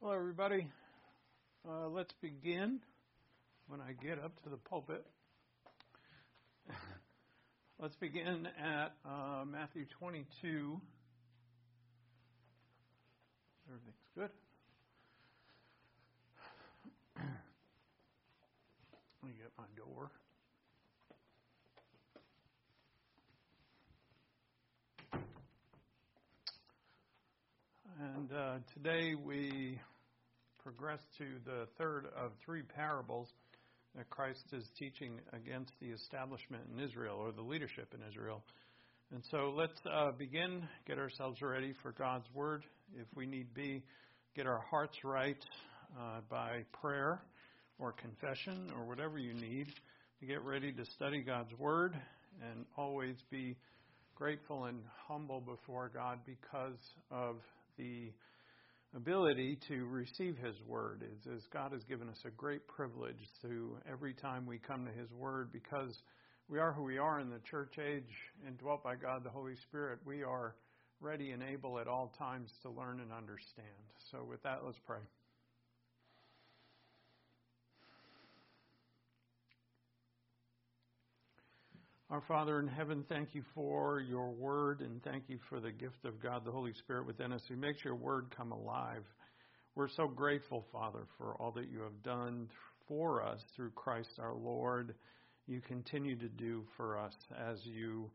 Hello, everybody. Let's begin when I get up to the pulpit. Let's begin at Matthew 22. Everything's good. Let me get my door. And today we progress to the third of three parables that Christ is teaching against the establishment in Israel, or the leadership in Israel. And so let's begin, get ourselves ready for God's Word. If we need be, get our hearts right by prayer or confession or whatever you need to get ready to study God's Word, and always be grateful and humble before God because of the ability to receive His Word. As God has given us a great privilege to every time we come to His Word, because we are who we are in the church age and dwelt by God the Holy Spirit, we are ready and able at all times to learn and understand. So with that, let's pray. Our Father in heaven, thank you for your word, and thank you for the gift of God, the Holy Spirit within us, who makes your word come alive. We're so grateful, Father, for all that you have done for us through Christ our Lord. You continue to do for us as you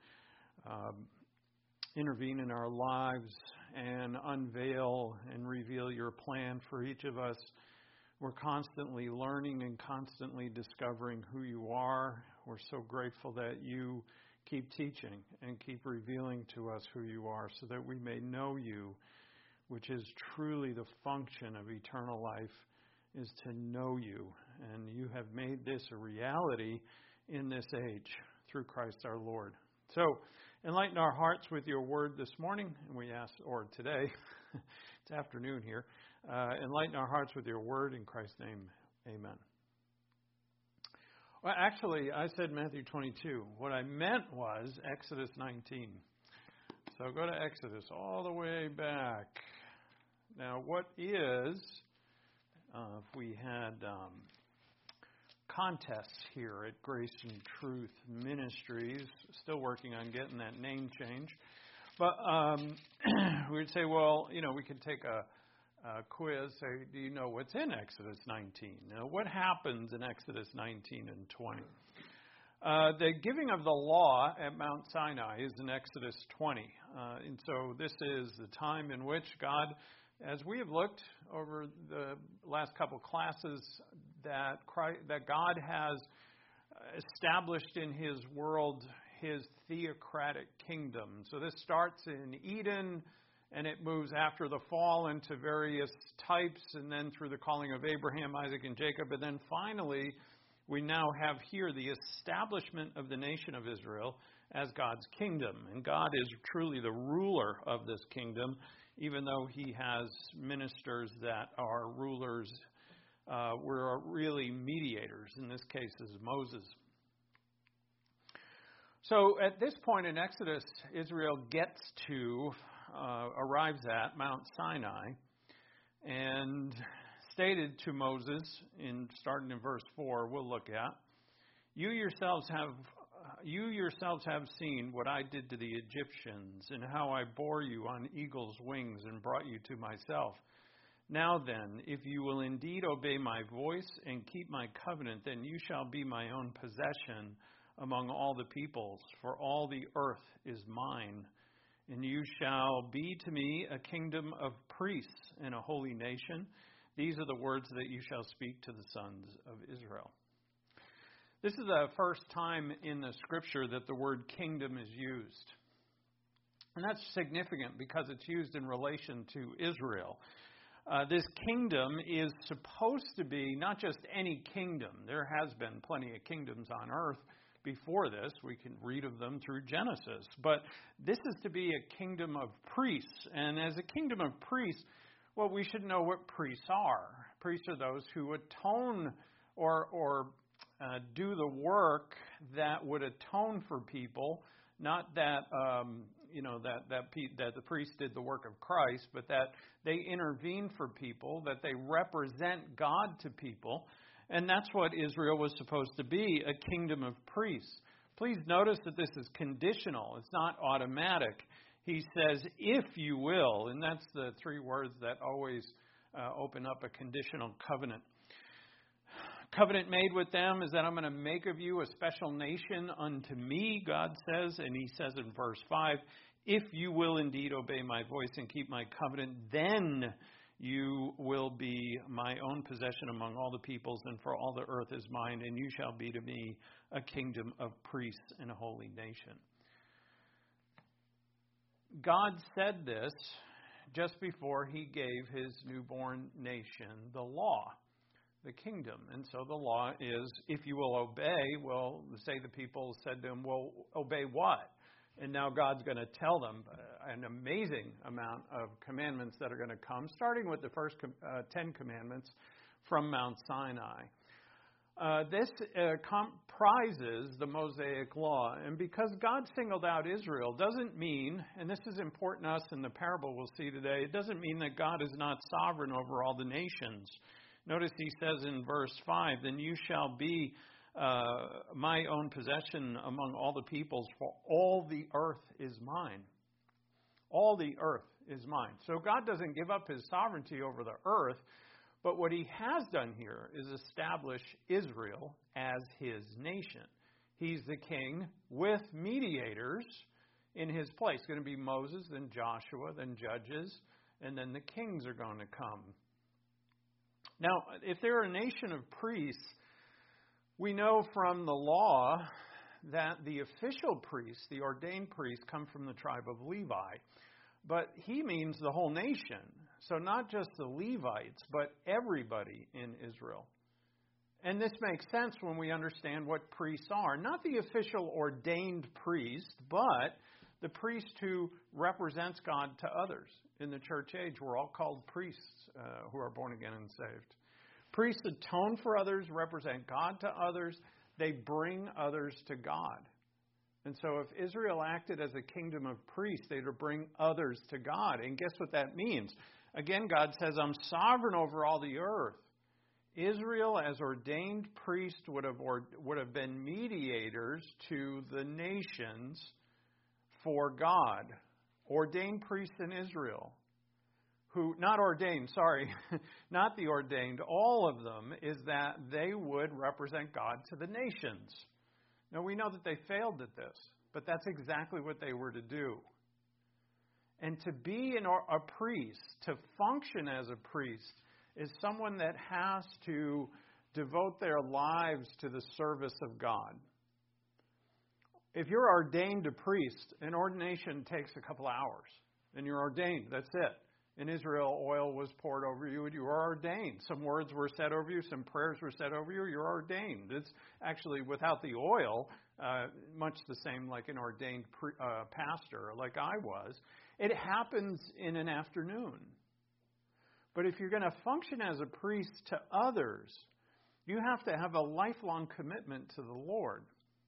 intervene in our lives and unveil and reveal your plan for each of us. We're constantly learning and constantly discovering who you are. We're so grateful that you keep teaching and keep revealing to us who you are, so that we may know you, which is truly the function of eternal life, is to know you. And you have made this a reality in this age through Christ our Lord. So enlighten our hearts with your word this morning, and we ask, or today, it's afternoon here, enlighten our hearts with your word in Christ's name. Amen. Well, actually, I said Matthew 22. What I meant was Exodus 19. So go to Exodus all the way back. Now, what is, if we had contests here at Grace and Truth Ministries, still working on getting that name change, but we'd say, well, we could take a quiz, say, do you know what's in Exodus 19? Now, what happens in Exodus 19 and 20? The giving of the law at Mount Sinai is in Exodus 20. And so this is the time in which God, as we have looked over the last couple classes, that God has established in His world His theocratic kingdom. So this starts in Eden, and it moves after the fall into various types, and then through the calling of Abraham, Isaac, and Jacob. And then finally, we now have here the establishment of the nation of Israel as God's kingdom. And God is truly the ruler of this kingdom, even though He has ministers that are rulers. We're really mediators. In this case, is Moses. So at this point in Exodus, Israel arrives at Mount Sinai, and stated to Moses, starting in verse 4, we'll look at, you yourselves have seen what I did to the Egyptians, and how I bore you on eagle's wings and brought you to myself. Now then, if you will indeed obey my voice and keep my covenant, then you shall be my own possession among all the peoples, for all the earth is mine. And you shall be to me a kingdom of priests and a holy nation. These are the words that you shall speak to the sons of Israel. This is the first time in the Scripture that the word kingdom is used. And that's significant because it's used in relation to Israel. This kingdom is supposed to be not just any kingdom. There has been plenty of kingdoms on earth before this. We can read of them through Genesis. But this is to be a kingdom of priests. And as a kingdom of priests, well, we should know what priests are. Priests are those who atone or do the work that would atone for people. Not that, that the priest did the work of Christ, but that they intervene for people, that they represent God to people. And that's what Israel was supposed to be, a kingdom of priests. Please notice that this is conditional. It's not automatic. He says, if you will, and that's the three words that always open up a conditional covenant. Covenant made with them is that I'm going to make of you a special nation unto me, God says. And he says in verse 5, if you will indeed obey my voice and keep my covenant, then you will be my own possession among all the peoples, and for all the earth is mine, and you shall be to me a kingdom of priests and a holy nation. God said this just before he gave his newborn nation the law, the kingdom. And so the law is, if you will obey, well, say the people said to him, well, obey what? And now God's going to tell them an amazing amount of commandments that are going to come, starting with the first 10 commandments from Mount Sinai. This comprises the Mosaic Law. And because God singled out Israel doesn't mean, and this is important to us in the parable we'll see today, it doesn't mean that God is not sovereign over all the nations. Notice he says in verse 5, then you shall be my own possession among all the peoples, for all the earth is mine. All the earth is mine. So God doesn't give up his sovereignty over the earth, but what he has done here is establish Israel as his nation. He's the king with mediators in his place. It's going to be Moses, then Joshua, then Judges, and then the kings are going to come. Now, if they're a nation of priests, we know from the law that the official priests, the ordained priests, come from the tribe of Levi. But he means the whole nation. So not just the Levites, but everybody in Israel. And this makes sense when we understand what priests are. Not the official ordained priest, but the priest who represents God to others. In the church age, we're all called priests who are born again and saved. Priests atone for others, represent God to others. They bring others to God. And so if Israel acted as a kingdom of priests, they would bring others to God. And guess what that means? Again, God says, I'm sovereign over all the earth. Israel, as ordained priests, would have been mediators to the nations for God. Ordained priests in Israel. Not the ordained, all of them, is that they would represent God to the nations. Now, we know that they failed at this, but that's exactly what they were to do. And to be a priest, to function as a priest, is someone that has to devote their lives to the service of God. If you're ordained a priest, an ordination takes a couple hours, and you're ordained, that's it. In Israel, oil was poured over you and you were ordained. Some words were said over you, some prayers were said over you, you're ordained. It's actually, without the oil, much the same like an ordained pastor, like I was. It happens in an afternoon. But if you're going to function as a priest to others, you have to have a lifelong commitment to the Lord.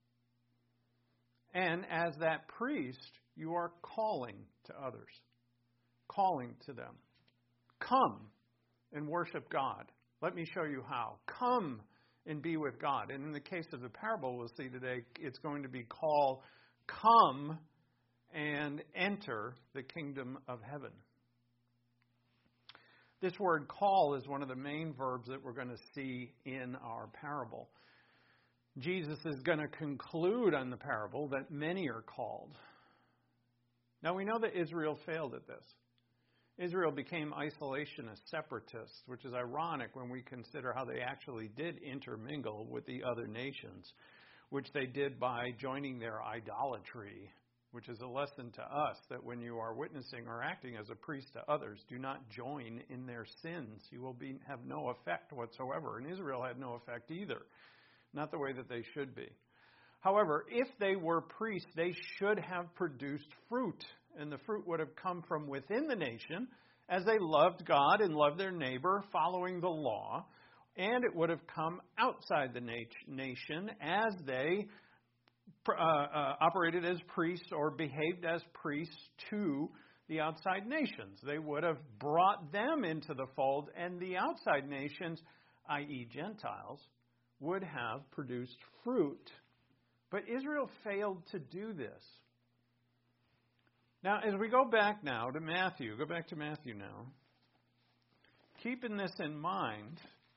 And as that priest, you are calling to others. Calling to them. Come and worship God. Let me show you how. Come and be with God. And in the case of the parable we'll see today, it's going to be called, come and enter the kingdom of heaven. This word call is one of the main verbs that we're going to see in our parable. Jesus is going to conclude on the parable that many are called. Now we know that Israel failed at this. Israel became isolationist, separatists, which is ironic when we consider how they actually did intermingle with the other nations, which they did by joining their idolatry, which is a lesson to us that when you are witnessing or acting as a priest to others, do not join in their sins. You will have no effect whatsoever. And Israel had no effect either, not the way that they should be. However, if they were priests, they should have produced fruit. And the fruit would have come from within the nation as they loved God and loved their neighbor, following the law. And it would have come outside the nation as they operated as priests or behaved as priests to the outside nations. They would have brought them into the fold, and the outside nations, i.e. Gentiles, would have produced fruit. But Israel failed to do this. Now, as we go back now to Matthew, go back to Matthew now, keeping this in mind,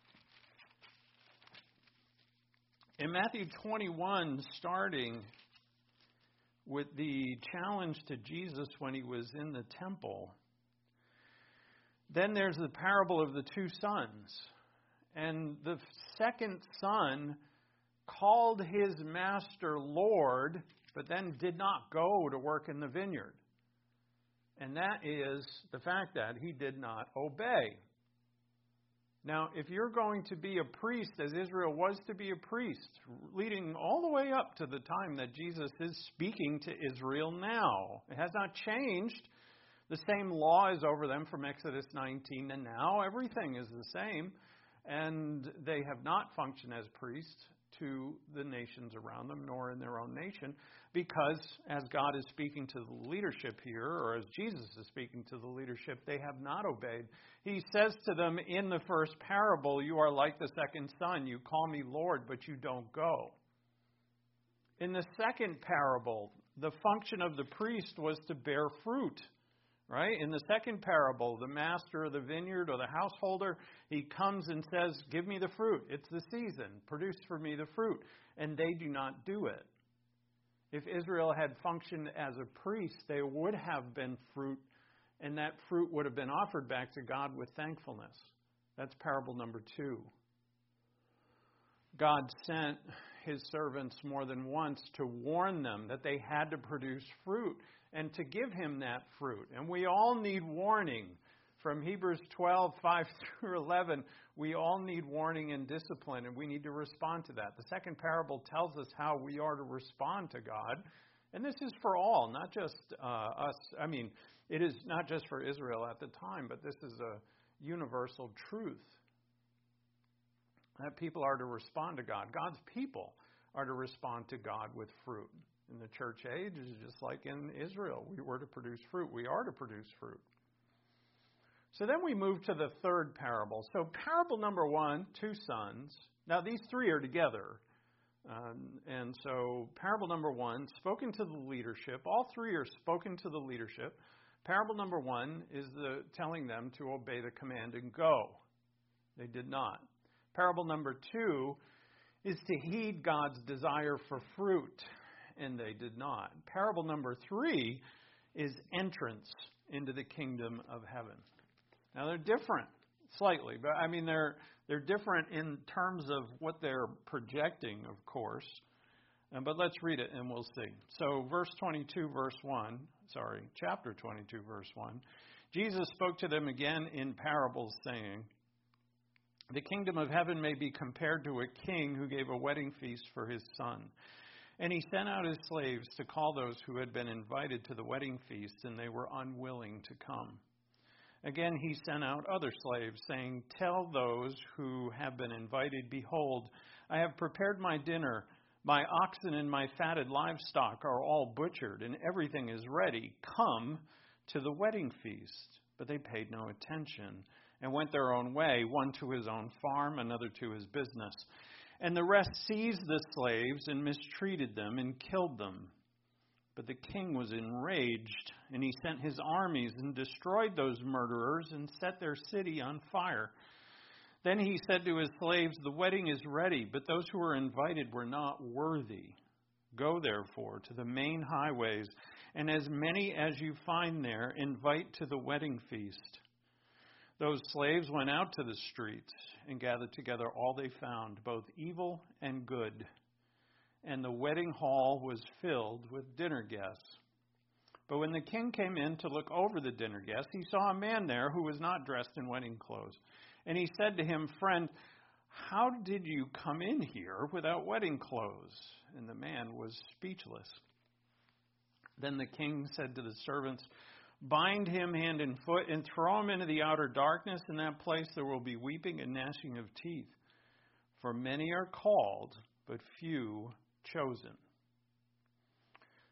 in Matthew 21, starting with the challenge to Jesus when he was in the temple, then there's the parable of the two sons. And the second son called his master Lord, but then did not go to work in the vineyard. And that is the fact that he did not obey. Now, if you're going to be a priest, as Israel was to be a priest, leading all the way up to the time that Jesus is speaking to Israel now, it has not changed. The same law is over them from Exodus 19 and now. Everything is the same. And they have not functioned as priests to the nations around them, nor in their own nation, because as God is speaking to the leadership here, or as Jesus is speaking to the leadership, they have not obeyed. He says to them in the first parable, you are like the second son. You call me Lord, but you don't go. In the second parable, the function of the priest was to bear fruit. Right? In the second parable, the master of the vineyard or the householder, he comes and says, give me the fruit. It's the season. Produce for me the fruit. And they do not do it. If Israel had functioned as a priest, there would have been fruit, and that fruit would have been offered back to God with thankfulness. That's parable number 2. God sent his servants more than once to warn them that they had to produce fruit and to give him that fruit. And we all need warning. From Hebrews 12, 5 through 11, we all need warning and discipline, and we need to respond to that. The second parable tells us how we are to respond to God. And this is for all, not just us. I mean, it is not just for Israel at the time, but this is a universal truth. That people are to respond to God. God's people are to respond to God with fruit. In the church age, is just like in Israel. We were to produce fruit. We are to produce fruit. So then we move to the third parable. So parable number 1, 2 sons. Now these 3 are together. And so parable number 1, spoken to the leadership. All 3 are spoken to the leadership. Parable number 1 is telling them to obey the command and go. They did not. Parable number 2 is to heed God's desire for fruit, and they did not. Parable number 3 is entrance into the kingdom of heaven. Now they're different slightly, but I mean they're different in terms of what they're projecting, of course. But let's read it and we'll see. So chapter 22, verse 1. Jesus spoke to them again in parables, saying, the kingdom of heaven may be compared to a king who gave a wedding feast for his son. And he sent out his slaves to call those who had been invited to the wedding feast, and they were unwilling to come. Again, he sent out other slaves, saying, tell those who have been invited, behold, I have prepared my dinner. My oxen and my fatted livestock are all butchered, and everything is ready. Come to the wedding feast. But they paid no attention and went their own way, one to his own farm, another to his business. And the rest seized the slaves and mistreated them and killed them. But the king was enraged, and he sent his armies and destroyed those murderers and set their city on fire. Then he said to his slaves, the wedding is ready, but those who were invited were not worthy. Go, therefore, to the main highways, and as many as you find there, invite to the wedding feast. Those slaves went out to the streets and gathered together all they found, both evil and good. And the wedding hall was filled with dinner guests. But when the king came in to look over the dinner guests, he saw a man there who was not dressed in wedding clothes. And he said to him, friend, how did you come in here without wedding clothes? And the man was speechless. Then the king said to the servants, bind him hand and foot and throw him into the outer darkness. In that place there will be weeping and gnashing of teeth. For many are called, but few chosen.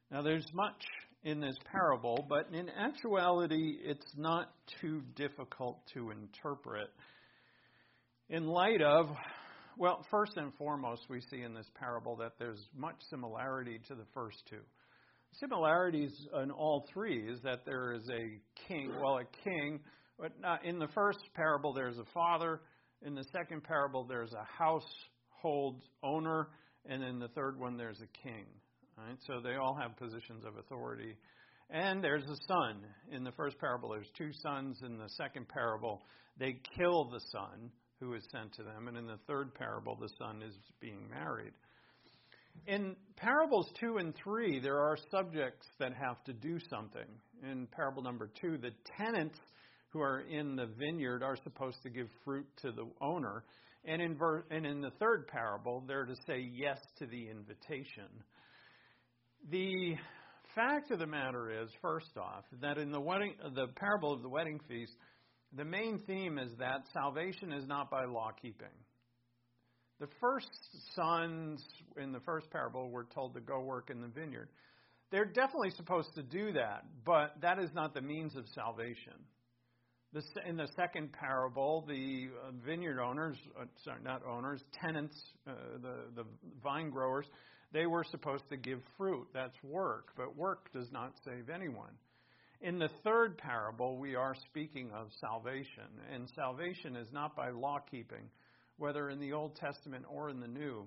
Now, there's much in this parable, but in actuality, it's not too difficult to interpret. In light of, well, first and foremost, we see in this parable that there's much similarity to the first two. Similarities in all three is that there is a king, but not, in the first parable there's a father, in the second parable there's a household owner, and in the third one there's a king. Right? So they all have positions of authority. And there's a son. In the first parable there's two sons. In the second parable they kill the son who is sent to them. And in the third parable the son is being married. In parables 2 and 3, there are subjects that have to do something. In parable number 2, the tenants who are in the vineyard are supposed to give fruit to the owner. And in the third parable, they're to say yes to the invitation. The fact of the matter is, first off, that in the parable of the wedding feast, the main theme is that salvation is not by law keeping. The first sons in the first parable were told to go work in the vineyard. They're definitely supposed to do that, but that is not the means of salvation. In the second parable, the vineyard owners, tenants, the vine growers, they were supposed to give fruit. That's work, but work does not save anyone. In the third parable, we are speaking of salvation, and salvation is not by law keeping, whether in the Old Testament or in the New.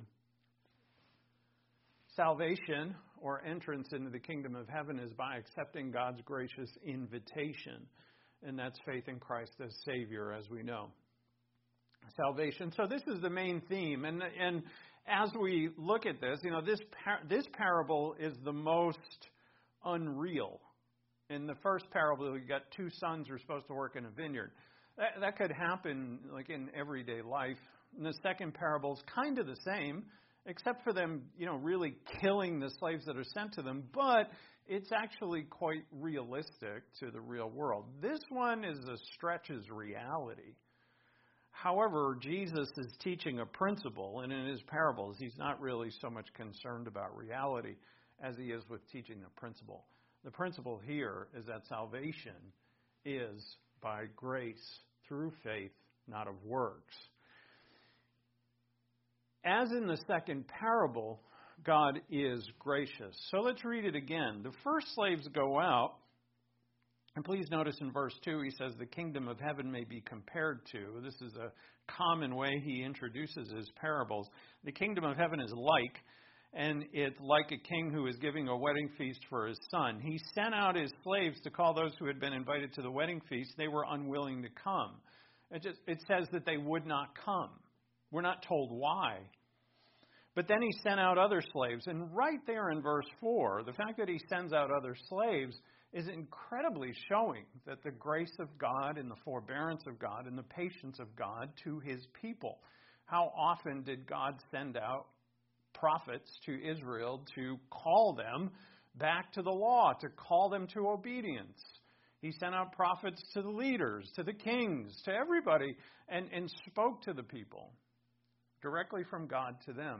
Salvation, or entrance into the kingdom of heaven, is by accepting God's gracious invitation, and that's faith in Christ as Savior, as we know. Salvation. So this is the main theme, and as we look at this, this parable is the most unreal. In the first parable, you got two sons who are supposed to work in a vineyard. That could happen like in everyday life. And the second parable is kind of the same, except for them, really killing the slaves that are sent to them. But it's actually quite realistic to the real world. This one is a stretch as reality. However, Jesus is teaching a principle, and in his parables, he's not really so much concerned about reality as he is with teaching a principle. The principle here is that salvation is by grace through faith, not of works. As in the second parable, God is gracious. So let's read it again. The first slaves go out, and please notice in verse 2, he says, the kingdom of heaven may be compared to. This is a common way he introduces his parables. The kingdom of heaven is like, and it's like a king who is giving a wedding feast for his son. He sent out his slaves to call those who had been invited to the wedding feast. They were unwilling to come. It says that they would not come. We're not told why. But then he sent out other slaves. And right there in verse 4, the fact that he sends out other slaves is incredibly showing that the grace of God and the forbearance of God and the patience of God to his people. How often did God send out prophets to Israel to call them back to the law, to call them to obedience? He sent out prophets to the leaders, to the kings, to everybody, and spoke to the people directly from God to them.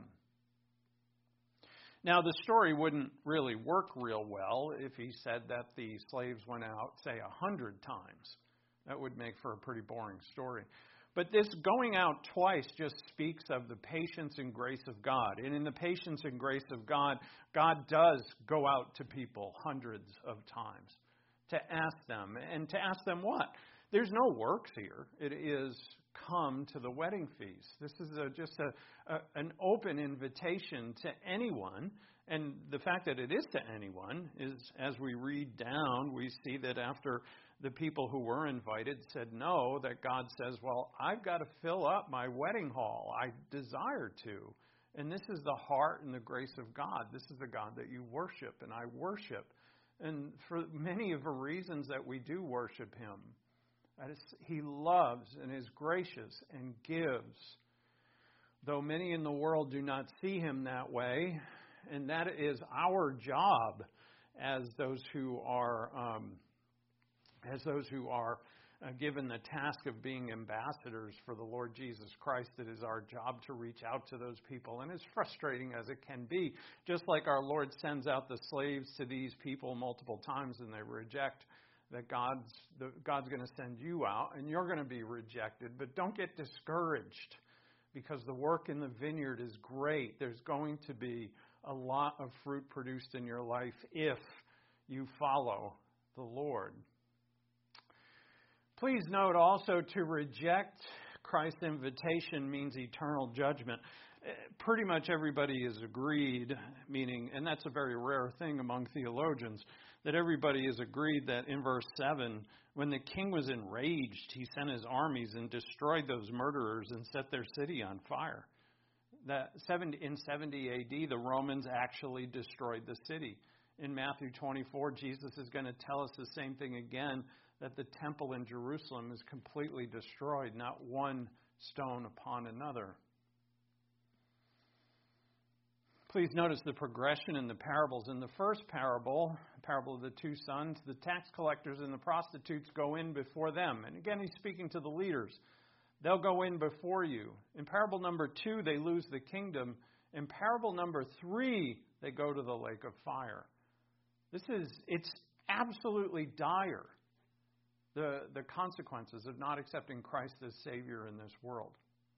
Now, the story wouldn't really work real well if he said that the slaves went out, say, 100 times. That would make for a pretty boring story. But this going out twice just speaks of the patience and grace of God. And in the patience and grace of God, God does go out to people hundreds of times to ask them. And to ask them what? There's no works here. It is come to the wedding feast. This is just an open invitation to anyone. And the fact that it is to anyone is, as we read down, we see that after the people who were invited said no, that God says, well, I've got to fill up my wedding hall. I desire to. And this is the heart and the grace of God. This is the God that you worship and I worship. And for many of the reasons that we do worship him, that is, he loves and is gracious and gives. Though many in the world do not see him that way, and that is our job as those who are given the task of being ambassadors for the Lord Jesus Christ. It is our job to reach out to those people. And as frustrating as it can be, just like our Lord sends out the slaves to these people multiple times and they reject, that God's going to send you out and you're going to be rejected. But don't get discouraged, because the work in the vineyard is great. There's going to be a lot of fruit produced in your life if you follow the Lord. Please note also, to reject Christ's invitation means eternal judgment. Pretty much everybody is agreed, meaning, and that's a very rare thing among theologians, that everybody is agreed that in verse 7, when the king was enraged, he sent his armies and destroyed those murderers and set their city on fire. In 70 AD, the Romans actually destroyed the city. In Matthew 24, Jesus is going to tell us the same thing again, that the temple in Jerusalem is completely destroyed, not one stone upon another. Please notice the progression in the parables. In the first parable, the parable of the two sons, the tax collectors and the prostitutes go in before them. And again, he's speaking to the leaders. They'll go in before you. In parable number 2, they lose the kingdom. In parable number 3, they go to the lake of fire. It's absolutely dire, the consequences of not accepting Christ as Savior in this world.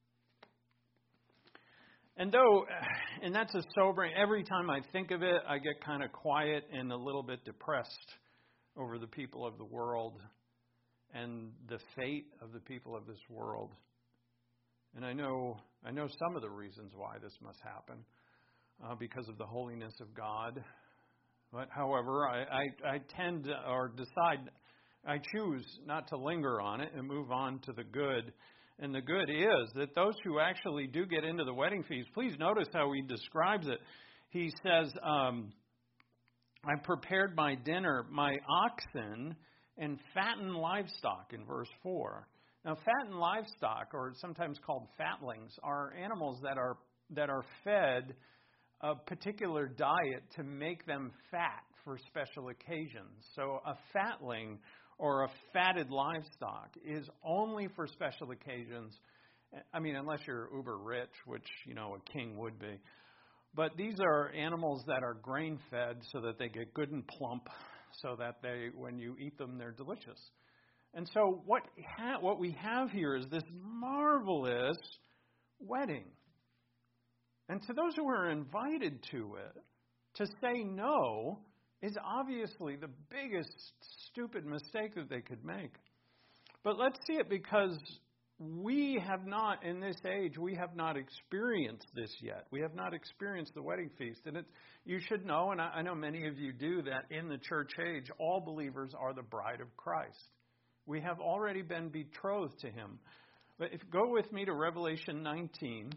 And that's a sobering, every time I think of it, I get kind of quiet and a little bit depressed over the people of the world and the fate of the people of this world. And I know some of the reasons why this must happen, because of the holiness of God. But however, I tend to, or decide, I choose not to linger on it and move on to the good. And the good is that those who actually do get into the wedding feast, please notice how he describes it. He says, I prepared my dinner, my oxen, and fattened livestock in verse 4. Now, fattened livestock, or sometimes called fatlings, are animals that are fed a particular diet to make them fat for special occasions. So a fatling or a fatted livestock is only for special occasions. I mean, unless you're uber rich, which, a king would be. But these are animals that are grain-fed so that they get good and plump, so that when you eat them, they're delicious. And so what we have here is this marvelous wedding. And to those who are invited to it, to say no is obviously the biggest stupid mistake that they could make. But let's see it, because we have not, in this age, we have not experienced this yet. We have not experienced the wedding feast. And you should know, and I know many of you do, that in the church age, all believers are the bride of Christ. We have already been betrothed to him. But go with me to Revelation 19.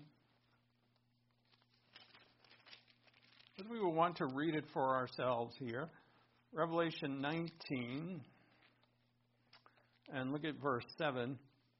Because we will want to read it for ourselves here. Revelation 19. And look at verse 7.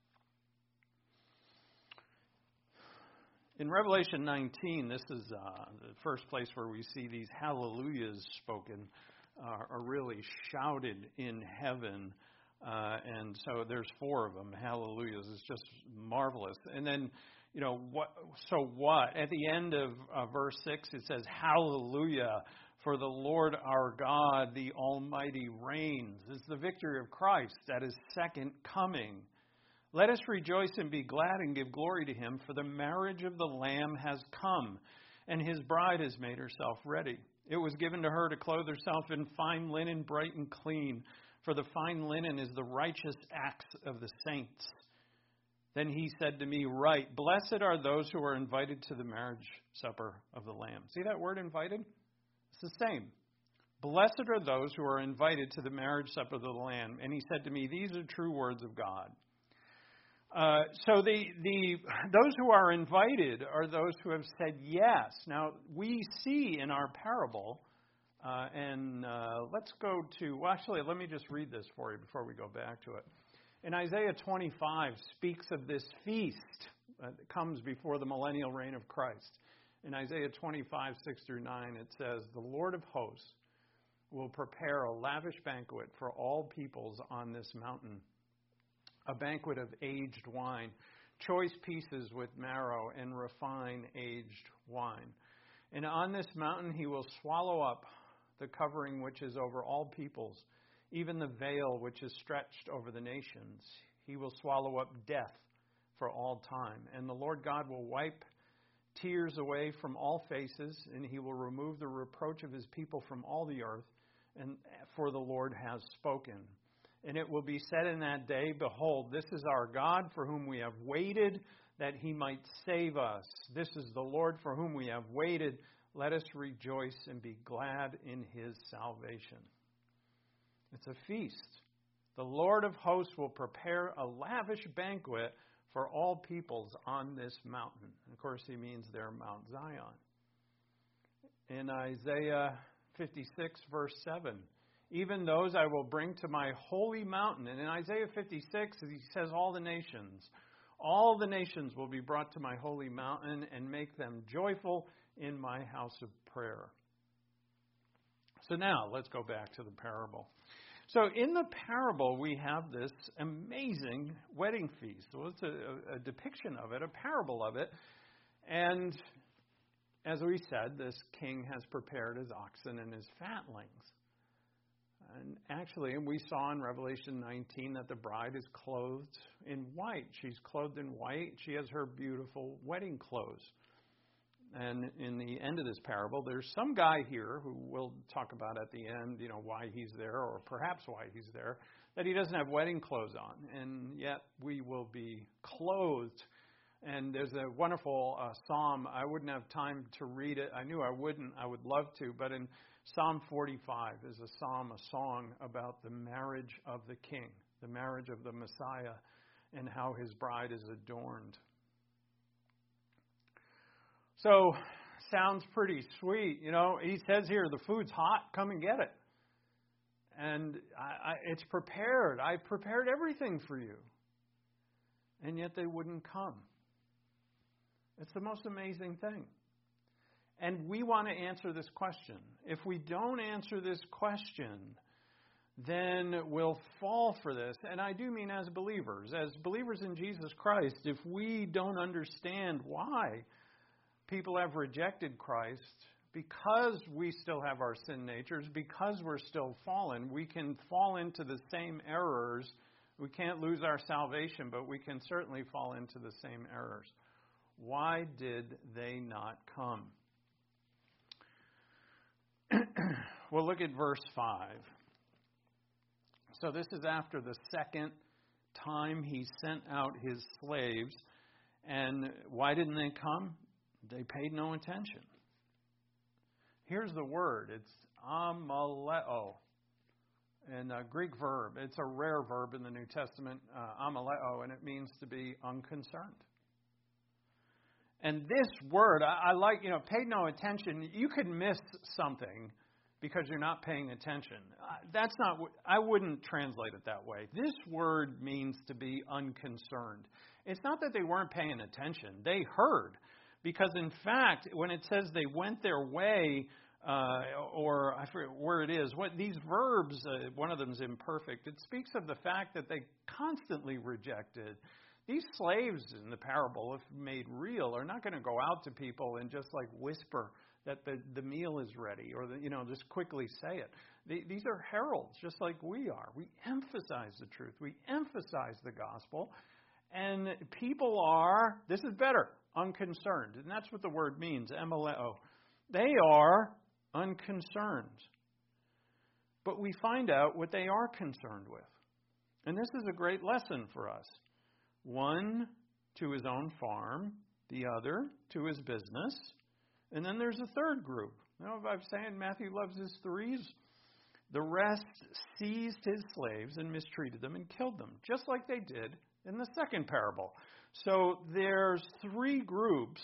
In Revelation 19, this is the first place where we see these hallelujahs spoken, are really shouted in heaven. And so there's 4 of them, hallelujahs. It's just marvelous. And then, what? At the end of verse 6, it says, hallelujah, for the Lord our God, the Almighty, reigns. It's the victory of Christ at his second coming. Let us rejoice and be glad and give glory to him, for the marriage of the Lamb has come, and his bride has made herself ready. It was given to her to clothe herself in fine linen, bright and clean, for the fine linen is the righteous acts of the saints. Then he said to me, write, blessed are those who are invited to the marriage supper of the Lamb. See that word invited? It's the same. Blessed are those who are invited to the marriage supper of the Lamb. And he said to me, these are true words of God. So those who are invited are those who have said yes. Now, we see in our parable, let's go to, let me just read this for you before we go back to it. In Isaiah 25 speaks of this feast that comes before the millennial reign of Christ. In Isaiah 25, 6-9, it says, the Lord of hosts will prepare a lavish banquet for all peoples on this mountain. a banquet of aged wine, choice pieces with marrow and refine aged wine. And on this mountain he will swallow up the covering which is over all peoples, even the veil which is stretched over the nations. He will swallow up death for all time. And the Lord God will wipe tears away from all faces, and he will remove the reproach of his people from all the earth, and for the Lord has spoken. And it will be said in that day, behold, this is our God for whom we have waited, that he might save us. This is the Lord for whom we have waited. Let us rejoice and be glad in his salvation. It's a feast. The Lord of hosts will prepare a lavish banquet for all peoples on this mountain. Of course, he means there Mount Zion. In Isaiah 56, verse 7, even those I will bring to my holy mountain. And in Isaiah 56, he says all the nations will be brought to my holy mountain and make them joyful in my house of prayer. So now, let's go back to the parable. So in the parable, we have this amazing wedding feast. So it's a depiction of it, a parable of it. And as we said, this king has prepared his oxen and his fatlings. And actually, we saw in Revelation 19 that the bride is clothed in white. She's clothed in white. She has her beautiful wedding clothes. And in the end of this parable, there's some guy here who we'll talk about at the end, why he's there, or perhaps why he's there, that he doesn't have wedding clothes on. And yet we will be clothed. And there's a wonderful psalm. I wouldn't have time to read it. I knew I wouldn't. I would love to. But in Psalm 45 is a song about the marriage of the King, the marriage of the Messiah, and how his bride is adorned. So, sounds pretty sweet. He says here, the food's hot, come and get it. And it's prepared. I prepared everything for you. And yet they wouldn't come. It's the most amazing thing. And we want to answer this question. If we don't answer this question, then we'll fall for this. And I do mean as believers in Jesus Christ, if we don't understand why people have rejected Christ, because we still have our sin natures, because we're still fallen, we can fall into the same errors. We can't lose our salvation, but we can certainly fall into the same errors. Why did they not come? We'll look at verse 5. So this is after the second time he sent out his slaves. And why didn't they come? They paid no attention. Here's the word. It's amaleo. And a Greek verb. It's a rare verb in the New Testament, amaleo, and it means to be unconcerned. And this word, I like, paid no attention. You could miss something because you're not paying attention. That's not, I wouldn't translate it that way. This word means to be unconcerned. It's not that they weren't paying attention. They heard. Because in fact, when it says they went their way, or I forget where it is, these verbs, one of them is imperfect. It speaks of the fact that they constantly rejected. These slaves in the parable, if made real, are not going to go out to people and just whisper that the meal is ready, or just quickly say it. These are heralds, just like we are. We emphasize the truth. We emphasize the gospel. And people are, this is better, unconcerned. And that's what the word means, emaleo. They are unconcerned. But we find out what they are concerned with. And this is a great lesson for us. One to his own farm, the other to his business, and then there's a third group. I'm saying Matthew loves his threes. The rest seized his slaves and mistreated them and killed them, just like they did in the second parable. So there's three groups.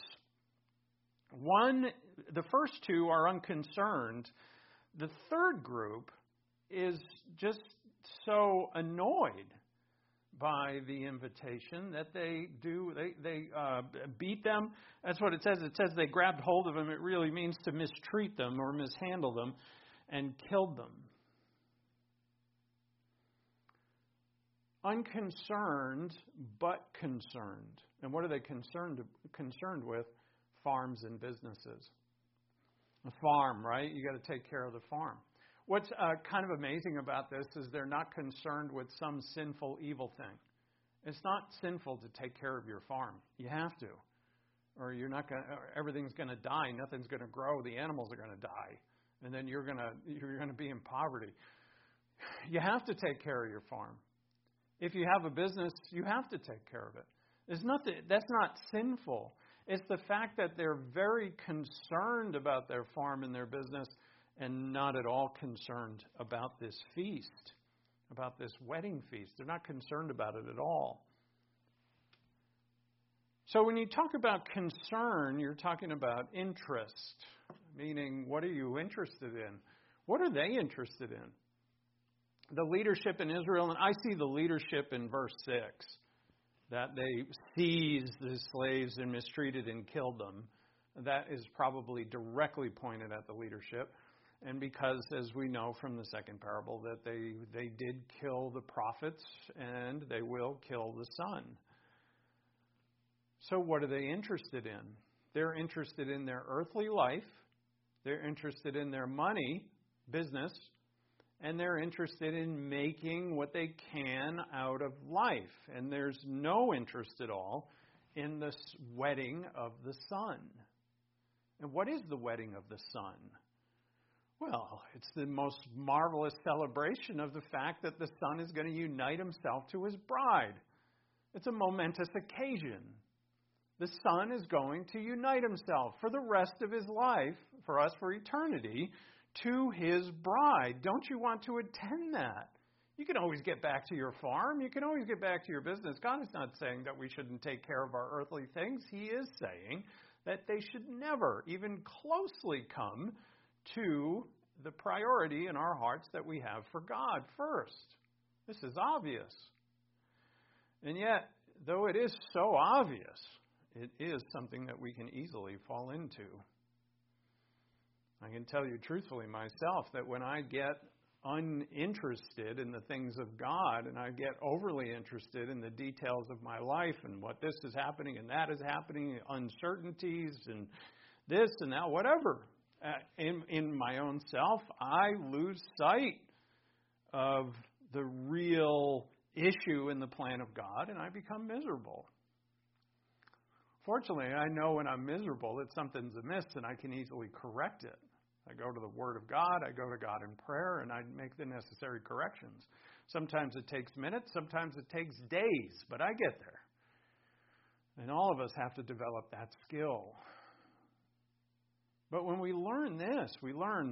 The first two are unconcerned. The third group is just so annoyed by the invitation that they beat them. That's what it says. It says they grabbed hold of them. It really means to mistreat them or mishandle them and killed them. unconcerned but concerned. And what are they concerned with? Farms and businesses. A farm, right? You got to take care of the farm. What's kind of amazing about this is they're not concerned with some sinful, evil thing. It's not sinful to take care of your farm. You have to, or you're not going. Everything's going to die. Nothing's going to grow. The animals are going to die, and then you're going to be in poverty. You have to take care of your farm. If you have a business, you have to take care of it. There's nothing. That's not sinful. It's the fact that they're very concerned about their farm and their business, and not at all concerned about this feast, about this wedding feast. They're not concerned about it at all. So when you talk about concern, you're talking about interest, meaning what are you interested in? What are they interested in? The leadership in Israel, and I see the leadership in verse 6, that they seized the slaves and mistreated and killed them. That is probably directly pointed at the leadership. And because, as we know from the second parable, that they did kill the prophets and they will kill the son. So what are they interested in? They're interested in their earthly life. They're interested in their money, business. And they're interested in making what they can out of life. And there's no interest at all in this wedding of the Son. And what is the wedding of the Son? Well, it's the most marvelous celebration of the fact that the Son is going to unite himself to his bride. It's a momentous occasion. The Son is going to unite himself for the rest of his life, for us for eternity, to his bride. Don't you want to attend that? You can always get back to your farm. You can always get back to your business. God is not saying that we shouldn't take care of our earthly things. He is saying that they should never even closely come to the priority in our hearts that we have for God first. This is obvious. And yet, though it is so obvious, it is something that we can easily fall into. I can tell you truthfully myself that when I get uninterested in the things of God and I get overly interested in the details of my life and what this is happening and that is happening, uncertainties and this and that, whatever, in my own self, I lose sight of the real issue in the plan of God and I become miserable. Fortunately, I know when I'm miserable that something's amiss and I can easily correct it. I go to the Word of God, I go to God in prayer, and I make the necessary corrections. Sometimes it takes minutes, sometimes it takes days, but I get there. And all of us have to develop that skill. But when we learn this, we learn,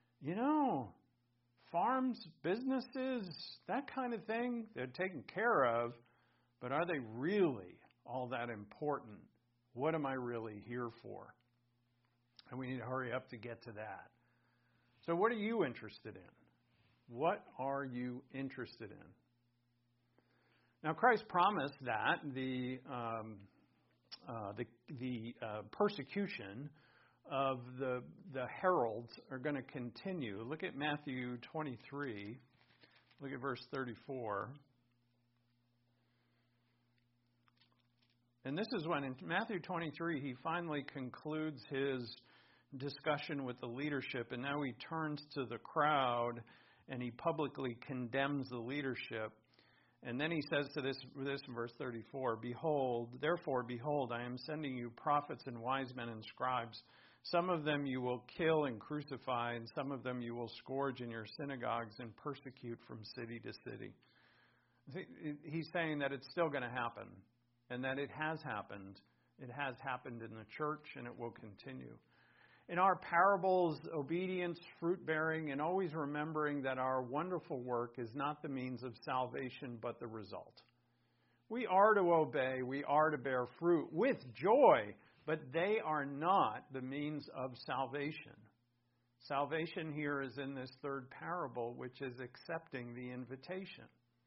farms, businesses, that kind of thing, they're taken care of, but are they really all that important? What am I really here for? And we need to hurry up to get to that. So what are you interested in? What are you interested in? Now, Christ promised that the persecution of the heralds are going to continue. Look at Matthew 23. Look at verse 34. And this is when, in Matthew 23, he finally concludes his discussion with the leadership, and now he turns to the crowd, and he publicly condemns the leadership. And then he says to this in verse 34, Therefore, behold, I am sending you prophets and wise men and scribes. Some of them you will kill and crucify, and some of them you will scourge in your synagogues and persecute from city to city. He's saying that it's still going to happen. And that it has happened. It has happened in the church, and it will continue. In our parables, obedience, fruit-bearing, and always remembering that our wonderful work is not the means of salvation, but the result. We are to obey. We are to bear fruit with joy, but they are not the means of salvation. Salvation here is in this third parable, which is accepting the invitation.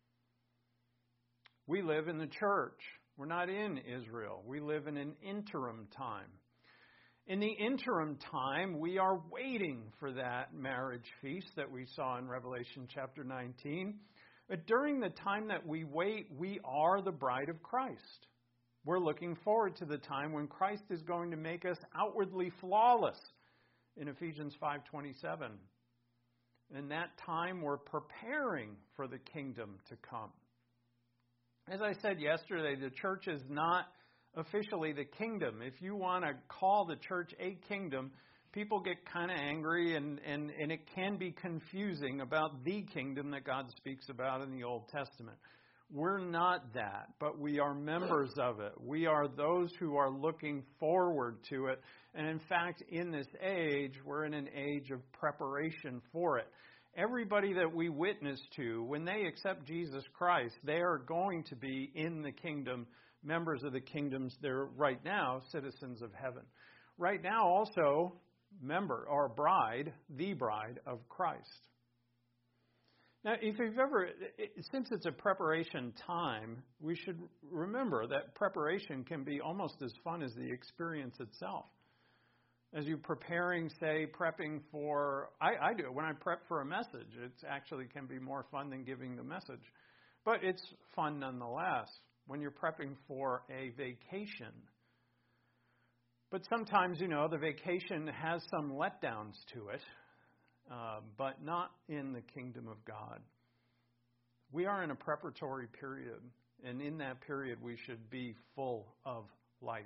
We live in the church. We're not in Israel. We live in an interim time. In the interim time, we are waiting for that marriage feast that we saw in Revelation chapter 19. But during the time that we wait, we are the bride of Christ. We're looking forward to the time when Christ is going to make us outwardly flawless in Ephesians 5:27. In that time, we're preparing for the kingdom to come. As I said yesterday, the church is not officially the kingdom. If you want to call the church a kingdom, people get kind of angry and it can be confusing about the kingdom that God speaks about in the Old Testament. We're not that, but we are members of it. We are those who are looking forward to it. And in fact, in this age, we're in an age of preparation for it. Everybody that we witness to, when they accept Jesus Christ, they are going to be in the kingdom, members of the kingdoms. They're right now citizens of heaven. Right now also, member or bride, the bride of Christ. Now, if you've ever, since it's a preparation time, we should remember that preparation can be almost as fun as the experience itself. As you're preparing, say, prepping for, I do it when I prep for a message. It actually can be more fun than giving the message. But it's fun nonetheless when you're prepping for a vacation. But sometimes, the vacation has some letdowns to it, but not in the kingdom of God. We are in a preparatory period, and in that period we should be full of life.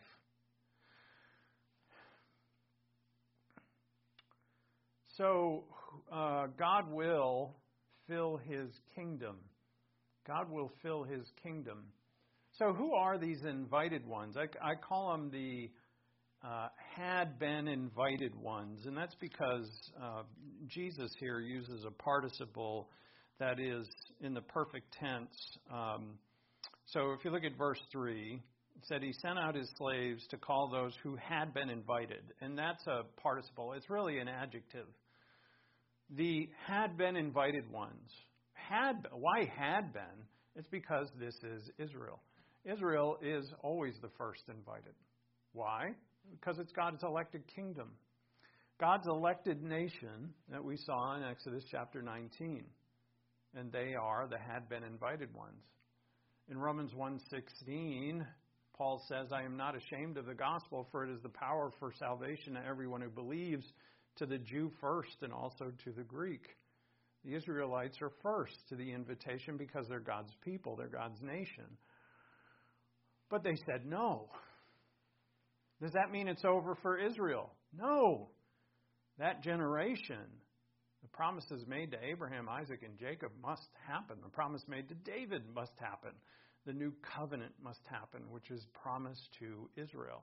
So, God will fill His kingdom. God will fill His kingdom. So who are these invited ones? I call them the had been invited ones. And that's because Jesus here uses a participle that is in the perfect tense. So if you look at verse 3, it said he sent out his slaves to call those who had been invited. And that's a participle. It's really an adjective. The had been invited ones. Why had been? It's because this is Israel. Israel is always the first invited. Why? Because it's God's elected kingdom. God's elected nation that we saw in Exodus chapter 19. And they are the had been invited ones. In Romans 1:16, Paul says, I am not ashamed of the gospel, for it is the power for salvation to everyone who believes, to the Jew first and also to the Greek. The Israelites are first to the invitation because they're God's people, they're God's nation. But they said no. Does that mean it's over for Israel? No. That generation, the promises made to Abraham, Isaac, and Jacob must happen. The promise made to David must happen. The new covenant must happen, which is promised to Israel.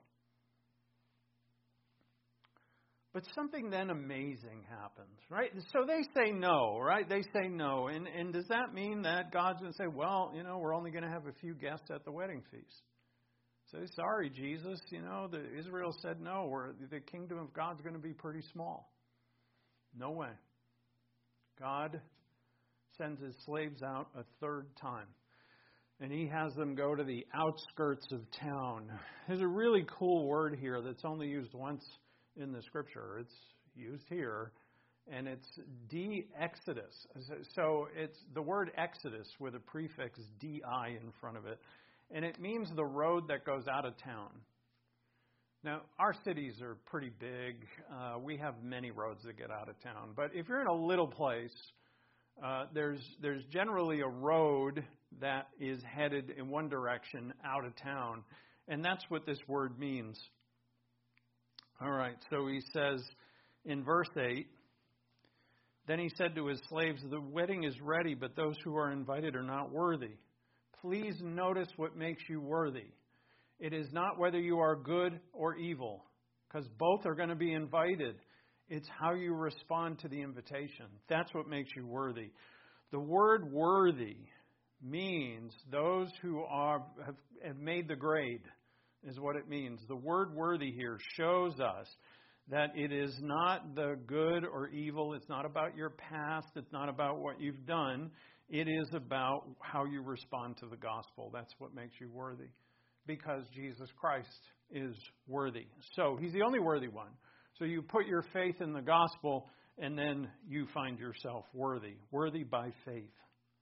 But something then amazing happens, right? So they say no, right? They say no. And does that mean that God's going to say, well, we're only going to have a few guests at the wedding feast? Say, sorry, Jesus, Israel said no. The kingdom of God's going to be pretty small. No way. God sends his slaves out a third time. And he has them go to the outskirts of town. There's a really cool word here that's only used once in the scripture. It's used here, and it's de-exodus. So it's the word exodus with a prefix di in front of it, and it means the road that goes out of town. Now, our cities are pretty big. We have many roads that get out of town. But if you're in a little place, there's generally a road that is headed in one direction out of town. And that's what this word means. All right, so he says in verse 8, then he said to his slaves, the wedding is ready, but those who are invited are not worthy. Please notice what makes you worthy. It is not whether you are good or evil, because both are going to be invited. It's how you respond to the invitation. That's what makes you worthy. The word worthy means those who have made the grade, is what it means. The word worthy here shows us that it is not the good or evil. It's not about your past. It's not about what you've done. It is about how you respond to the gospel. That's what makes you worthy, because Jesus Christ is worthy. So he's the only worthy one. So you put your faith in the gospel, and then you find yourself worthy by faith.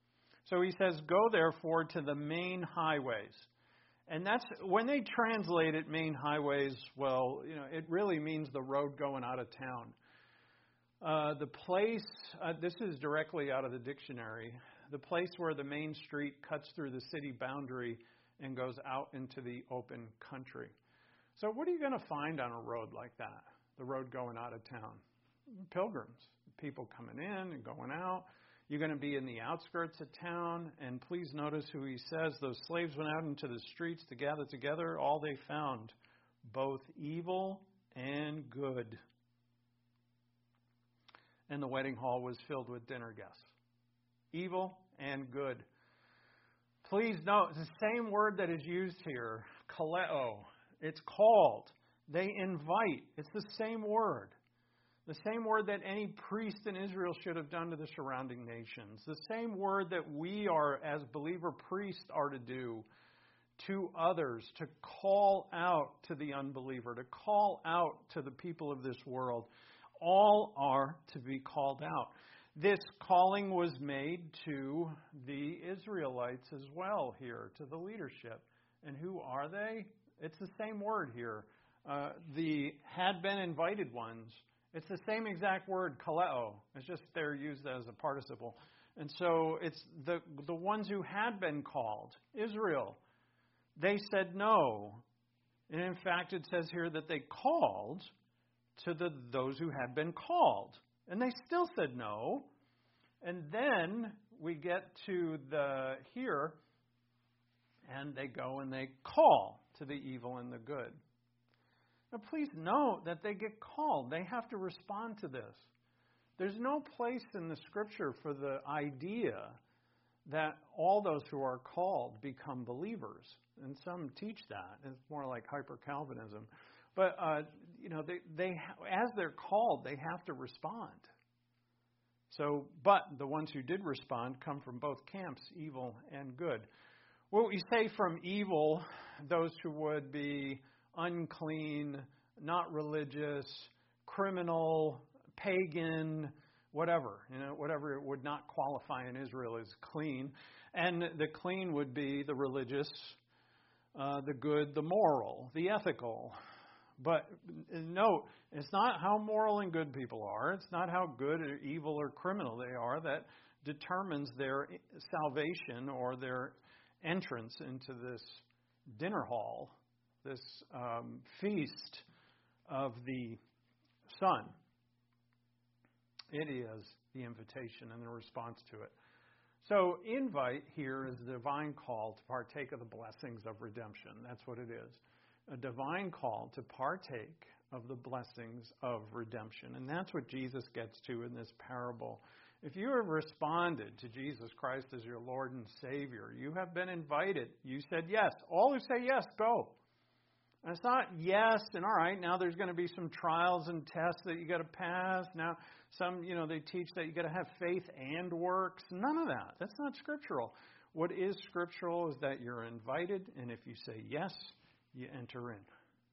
So he says, go therefore to the main highways. And that's, when they translate it, main highways, well, it really means the road going out of town. The place, this is directly out of the dictionary, the place where the main street cuts through the city boundary and goes out into the open country. So what are you going to find on a road like that? The road going out of town? Pilgrims, people coming in and going out. You're going to be in the outskirts of town. And please notice who he says. Those slaves went out into the streets to gather together. All they found, both evil and good. And the wedding hall was filled with dinner guests. Evil and good. Please note, the same word that is used here, kaleo. It's called. They invite. It's the same word. The same word that any priest in Israel should have done to the surrounding nations. The same word that we are, as believer priests, are to do to others, to call out to the unbeliever, to call out to the people of this world. All are to be called out. This calling was made to the Israelites as well here, to the leadership. And who are they? It's the same word here. The had been invited ones. It's the same exact word, kaleo. It's just they're used as a participle. And so it's the ones who had been called, Israel. They said no. And in fact, it says here that they called to those who had been called. And they still said no. And then we get to here, and they go and they call to the evil and the good. Now, please note that they get called. They have to respond to this. There's no place in the Scripture for the idea that all those who are called become believers. And some teach that. It's more like hyper-Calvinism. But, they as they're called, they have to respond. So, but the ones who did respond come from both camps, evil and good. What we say from evil, those who would be unclean, not religious, criminal, pagan, whatever it would not qualify in Israel as clean. And the clean would be the religious, the good, the moral, the ethical. But note, it's not how moral and good people are. It's not how good or evil or criminal they are that determines their salvation or their entrance into this dinner hall, this feast of the Son. It is the invitation and the response to it. So invite here is a divine call to partake of the blessings of redemption. That's what it is. A divine call to partake of the blessings of redemption. And that's what Jesus gets to in this parable. If you have responded to Jesus Christ as your Lord and Savior, you have been invited. You said yes. All who say yes, go. And it's not yes, and all right, now there's going to be some trials and tests that you got to pass. Now, some, they teach that you got to have faith and works. None of that. That's not scriptural. What is scriptural is that you're invited, and if you say yes, you enter in.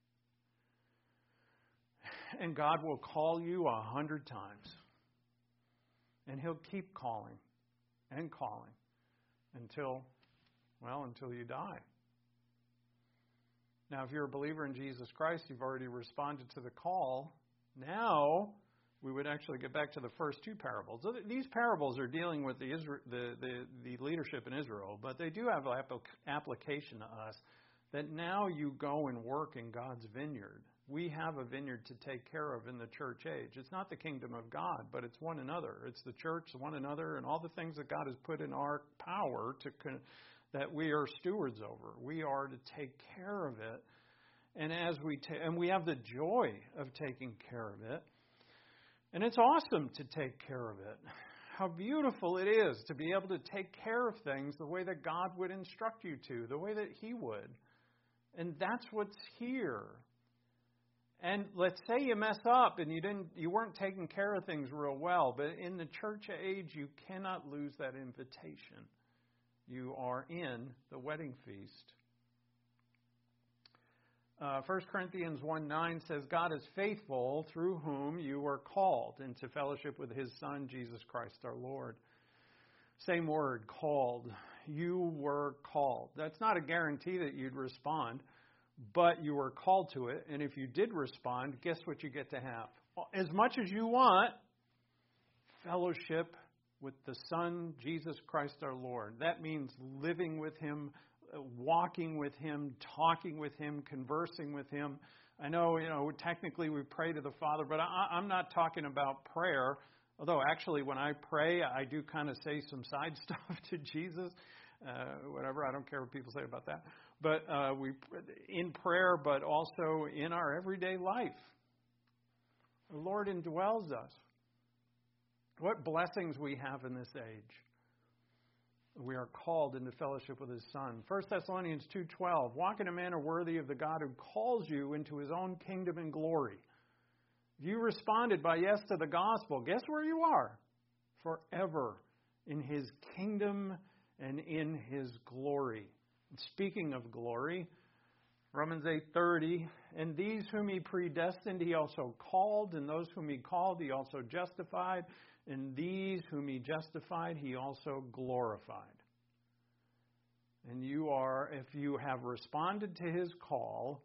And God will call you 100 times. And He'll keep calling and calling until you die. Now, if you're a believer in Jesus Christ, you've already responded to the call. Now, we would actually get back to the first two parables. These parables are dealing with the leadership in Israel, but they do have application to us that now you go and work in God's vineyard. We have a vineyard to take care of in the church age. It's not the kingdom of God, but it's one another. It's the church, one another, and all the things that God has put in our power that we are stewards over. We are to take care of it. And as we have the joy of taking care of it. And it's awesome to take care of it. How beautiful it is to be able to take care of things the way that God would instruct you to, the way that He would. And that's what's here. And let's say you mess up and you weren't taking care of things real well, but in the church age you cannot lose that invitation. You are in the wedding feast. 1 Corinthians 1:9 says, God is faithful, through whom you were called into fellowship with His Son, Jesus Christ our Lord. Same word, called. You were called. That's not a guarantee that you'd respond, but you were called to it. And if you did respond, guess what you get to have? As much as you want, fellowship with the Son, Jesus Christ our Lord. That means living with Him, walking with Him, talking with Him, conversing with Him. I know, technically we pray to the Father, but I'm not talking about prayer. Although actually when I pray, I do kind of say some side stuff to Jesus. Whatever, I don't care what people say about that. But we in prayer, but also in our everyday life. The Lord indwells us. What blessings we have in this age. We are called into fellowship with His Son. 1 Thessalonians 2:12, walk in a manner worthy of the God who calls you into His own kingdom and glory. If you responded by yes to the gospel, guess where you are? Forever in His kingdom and in His glory. And speaking of glory, Romans 8:30, and these whom He predestined He also called, and those whom He called He also justified, and these whom He justified He also glorified. And you are, if you have responded to His call,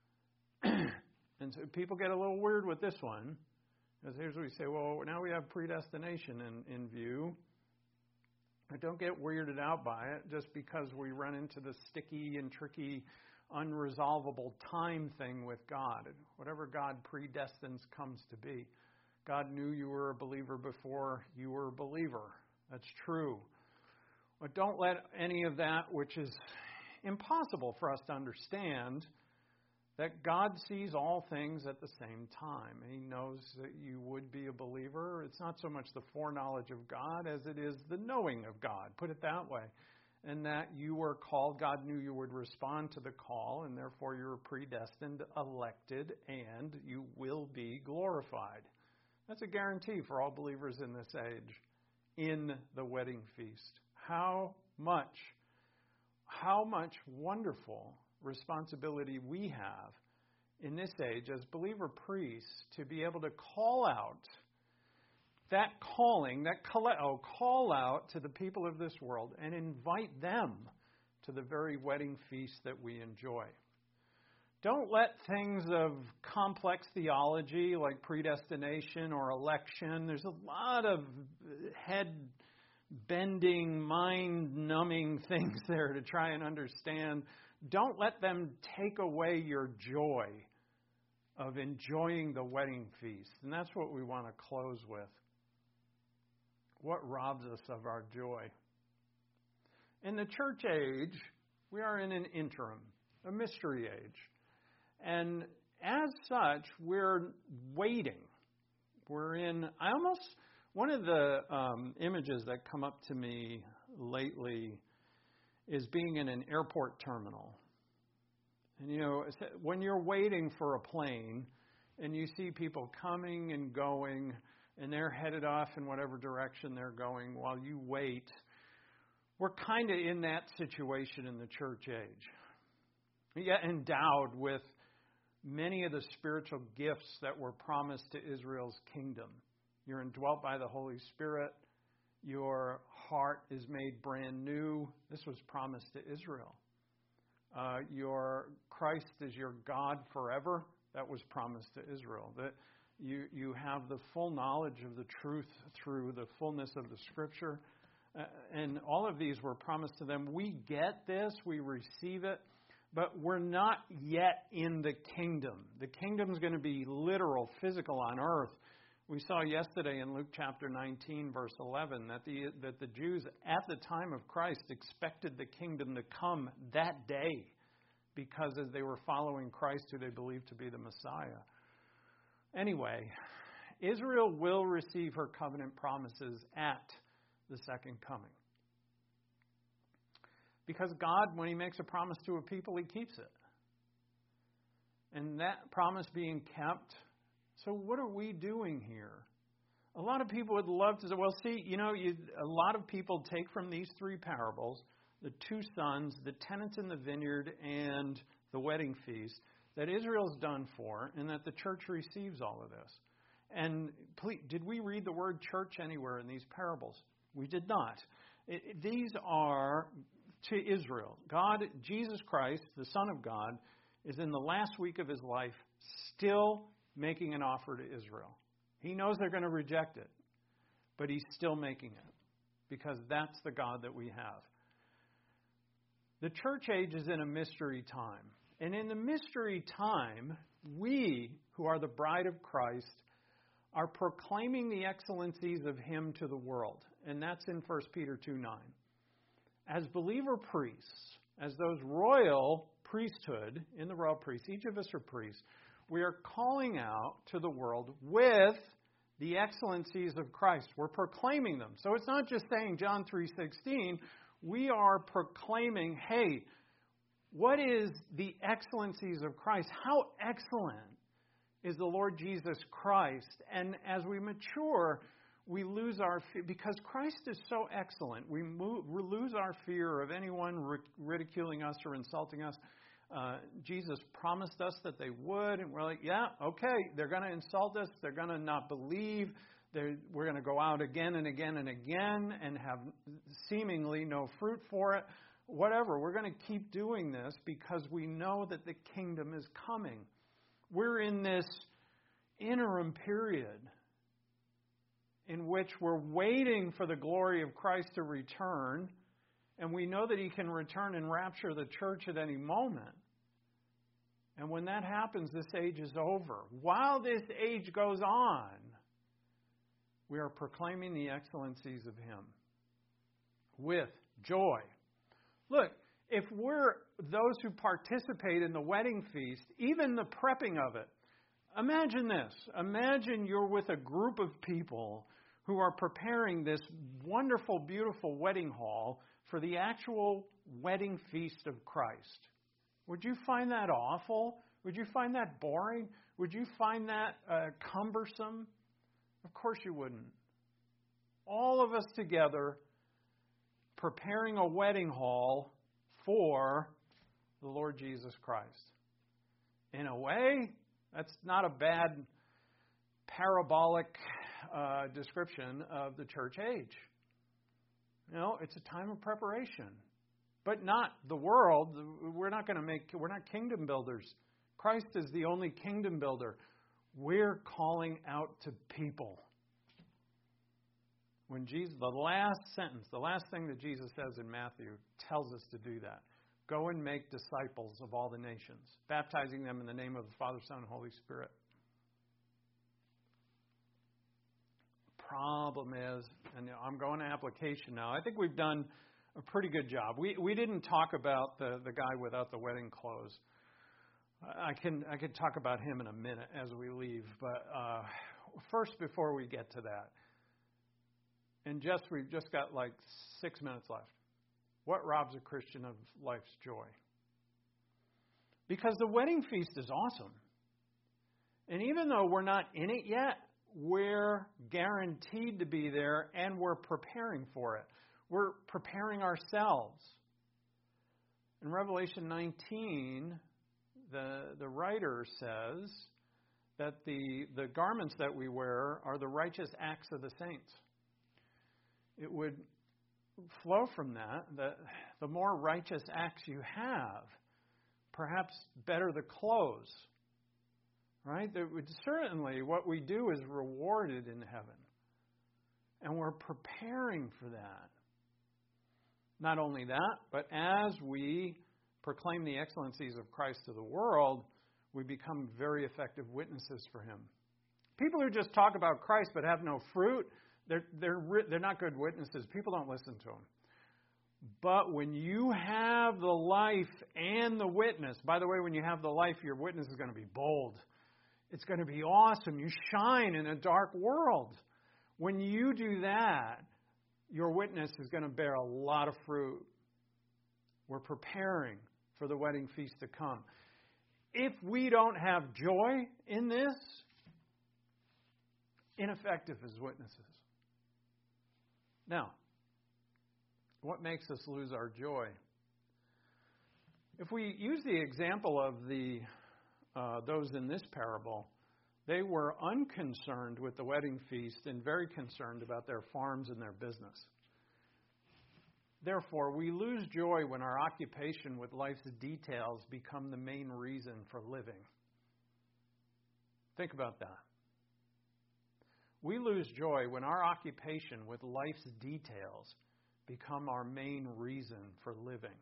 and so people get a little weird with this one, because here's what we say, well, now we have predestination in view. But don't get weirded out by it just because we run into the sticky and tricky, unresolvable time thing with God. Whatever God predestines comes to be. God knew you were a believer before you were a believer. That's true. But don't let any of that, which is impossible for us to understand, that God sees all things at the same time. And He knows that you would be a believer. It's not so much the foreknowledge of God as it is the knowing of God. Put it that way. And that you were called. God knew you would respond to the call, and therefore you were predestined, elected, and you will be glorified. That's a guarantee for all believers in this age, in the wedding feast. How much wonderful responsibility we have in this age as believer priests to be able to call out that calling, call out to the people of this world and invite them to the very wedding feast that we enjoy. Don't let things of complex theology like predestination or election, there's a lot of head-bending, mind-numbing things there to try and understand. Don't let them take away your joy of enjoying the wedding feast. And that's what we want to close with. What robs us of our joy? In the church age, we are in an interim, a mystery age. And as such, we're waiting. One of the images that come up to me lately is being in an airport terminal. And when you're waiting for a plane and you see people coming and going and they're headed off in whatever direction they're going while you wait, we're kind of in that situation in the church age. We get endowed with many of the spiritual gifts that were promised to Israel's kingdom. You're indwelt by the Holy Spirit. Your heart is made brand new. This was promised to Israel. Your Christ is your God forever. That was promised to Israel. That you have the full knowledge of the truth through the fullness of the Scripture. And all of these were promised to them. We get this. We receive it. But we're not yet in the kingdom. The kingdom is going to be literal, physical on earth. We saw yesterday in Luke chapter 19, verse 11, that the Jews at the time of Christ expected the kingdom to come that day because as they were following Christ, who they believed to be the Messiah. Anyway, Israel will receive her covenant promises at the second coming. Because God, when He makes a promise to a people, He keeps it. And that promise being kept, so what are we doing here? A lot of people would love to say, well, see, a lot of people take from these three parables, the two sons, the tenants in the vineyard, and the wedding feast, that Israel's done for, and that the church receives all of this. And please, did we read the word church anywhere in these parables? We did not. These are to Israel. God, Jesus Christ, the Son of God, is in the last week of his life still making an offer to Israel. He knows they're going to reject it, but he's still making it because that's the God that we have. The church age is in a mystery time. And in the mystery time, we, who are the bride of Christ, are proclaiming the excellencies of him to the world. And that's in 1 Peter 2:9. As believer priests, as those royal priesthood, in the royal priests, each of us are priests, we are calling out to the world with the excellencies of Christ. We're proclaiming them. So it's not just saying John 3:16. We are proclaiming, hey, what is the excellencies of Christ? How excellent is the Lord Jesus Christ? And as we mature, we lose our fear. Because Christ is so excellent, we lose our fear of anyone ridiculing us or insulting us. Jesus promised us that they would, and we're like, yeah, okay, they're going to insult us. They're going to not believe. We're going to go out again and again and again and have seemingly no fruit for it. Whatever, we're going to keep doing this because we know that the kingdom is coming. We're in this interim period in which we're waiting for the glory of Christ to return, and we know that he can return and rapture the church at any moment. And when that happens, this age is over. While this age goes on, we are proclaiming the excellencies of him with joy. Look, if we're those who participate in the wedding feast, even the prepping of it, imagine this. Imagine you're with a group of people who are preparing this wonderful, beautiful wedding hall for the actual wedding feast of Christ. Would you find that awful? Would you find that boring? Would you find that cumbersome? Of course you wouldn't. All of us together preparing a wedding hall for the Lord Jesus Christ. In a way, that's not a bad parabolic description of the church age. You know, it's a time of preparation. But not the world. We're not kingdom builders. Christ is the only kingdom builder. We're calling out to people. When Jesus, the last sentence, the last thing that Jesus says in Matthew tells us to do that. Go and make disciples of all the nations, baptizing them in the name of the Father, Son, and Holy Spirit. Problem is, and I'm going to application now, I think we've done a pretty good job. We didn't talk about the guy without the wedding clothes. I can talk about him in a minute as we leave, but first, before we get to that, we've just got like 6 minutes left. What robs a Christian of life's joy? Because the wedding feast is awesome. And even though we're not in it yet, we're guaranteed to be there and we're preparing for it. We're preparing ourselves. In Revelation 19, the writer says that the garments that we wear are the righteous acts of the saints. It would flow from that the more righteous acts you have, perhaps better the clothes. Right? Certainly what we do is rewarded in heaven. And we're preparing for that. Not only that, but as we proclaim the excellencies of Christ to the world, we become very effective witnesses for him. People who just talk about Christ but have no fruit, they're not good witnesses. People don't listen to them. But when you have the life and the witness, by the way, when you have the life, your witness is going to be bold. It's going to be awesome. You shine in a dark world. When you do that, your witness is going to bear a lot of fruit. We're preparing for the wedding feast to come. If we don't have joy in this, ineffective as witnesses. Now, what makes us lose our joy? If we use the example of those in this parable, they were unconcerned with the wedding feast and very concerned about their farms and their business. Therefore, we lose joy when our occupation with life's details become the main reason for living. Think about that. We lose joy when our occupation with life's details become our main reason for living.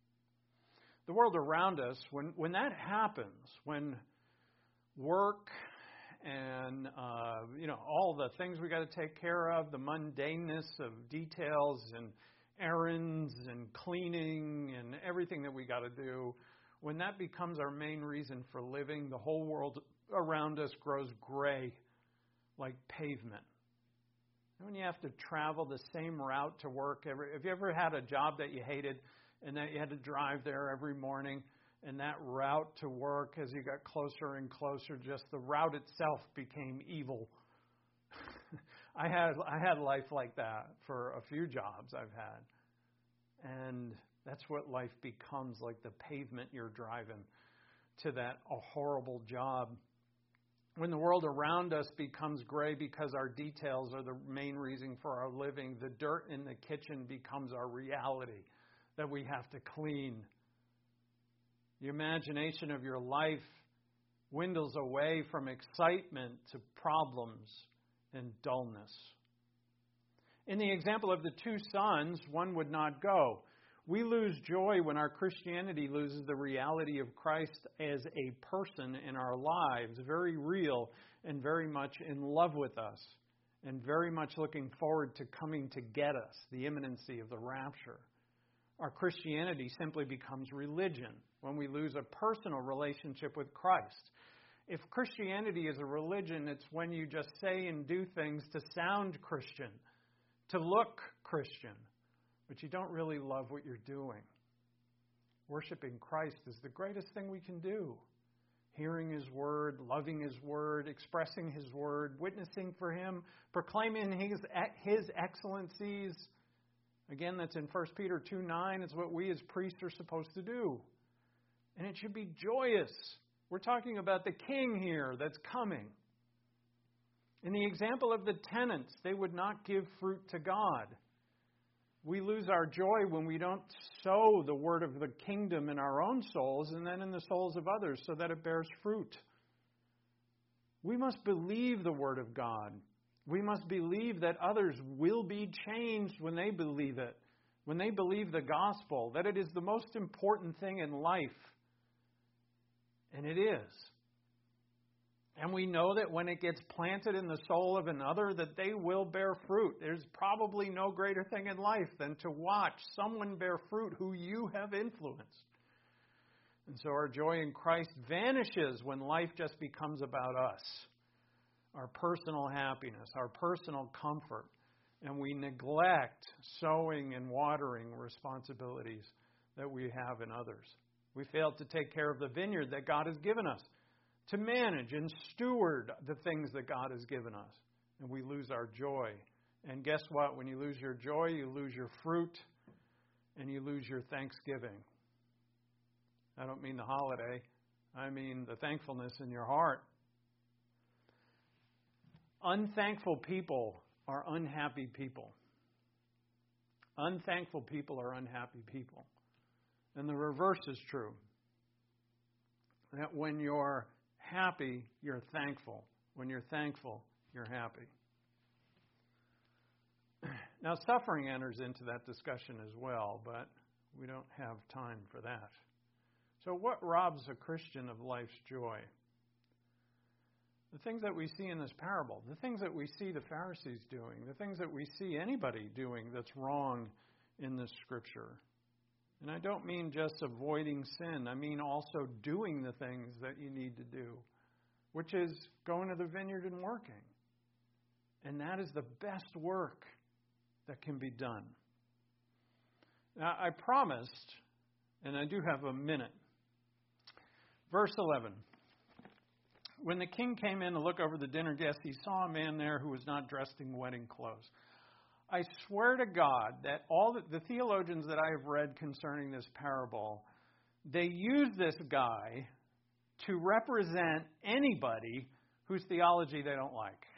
The world around us, when that happens, when work and all the things we got to take care of, the mundaneness of details and errands and cleaning and everything that we got to do, when that becomes our main reason for living, the whole world around us grows gray like pavement. And when you have to travel the same route to work, have you ever had a job that you hated and that you had to drive there every morning, and that route to work, as you got closer and closer, just the route itself became evil? I had life like that for a few jobs I've had. And that's what life becomes, like the pavement you're driving to that horrible job. When the world around us becomes gray because our details are the main reason for our living, the dirt in the kitchen becomes our reality that we have to clean. The imagination of your life dwindles away from excitement to problems and dullness. In the example of the two sons, one would not go. We lose joy when our Christianity loses the reality of Christ as a person in our lives, very real and very much in love with us, and very much looking forward to coming to get us, the imminency of the rapture. Our Christianity simply becomes religion when we lose a personal relationship with Christ. If Christianity is a religion, it's when you just say and do things to sound Christian, to look Christian, but you don't really love what you're doing. Worshiping Christ is the greatest thing we can do. Hearing His Word, loving His Word, expressing His Word, witnessing for Him, proclaiming His excellencies. Again, that's in 1 Peter 2:9. It's what we as priests are supposed to do. And it should be joyous. We're talking about the King here that's coming. In the example of the tenants, they would not give fruit to God. We lose our joy when we don't sow the word of the kingdom in our own souls and then in the souls of others so that it bears fruit. We must believe the word of God. We must believe that others will be changed when they believe it, when they believe the gospel, that it is the most important thing in life. And it is. And we know that when it gets planted in the soul of another, that they will bear fruit. There's probably no greater thing in life than to watch someone bear fruit who you have influenced. And so our joy in Christ vanishes when life just becomes about us, our personal happiness, our personal comfort, and we neglect sowing and watering responsibilities that we have in others. We fail to take care of the vineyard that God has given us, to manage and steward the things that God has given us. And we lose our joy. And guess what? When you lose your joy, you lose your fruit and you lose your thanksgiving. I don't mean the holiday. I mean the thankfulness in your heart. Unthankful people are unhappy people. Unthankful people are unhappy people. And the reverse is true. That when you're happy, you're thankful. When you're thankful, you're happy. Now, suffering enters into that discussion as well, but we don't have time for that. So what robs a Christian of life's joy? The things that we see in this parable, the things that we see the Pharisees doing, the things that we see anybody doing that's wrong in this Scripture. And I don't mean just avoiding sin. I mean also doing the things that you need to do, which is going to the vineyard and working. And that is the best work that can be done. Now, I promised, and I do have a minute. Verse 11. When the king came in to look over the dinner guests, he saw a man there who was not dressed in wedding clothes. I swear to God that all the theologians that I have read concerning this parable, they use this guy to represent anybody whose theology they don't like.